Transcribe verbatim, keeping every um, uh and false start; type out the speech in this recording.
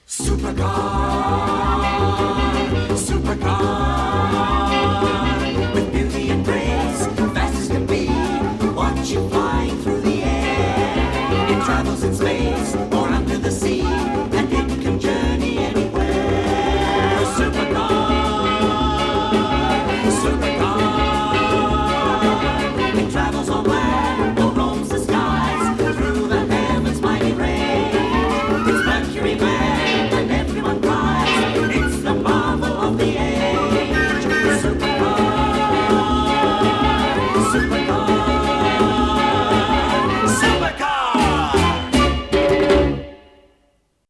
Supercar, supercar, with beauty and grace, fast as can be. Watch it flying through the air. It travels in space.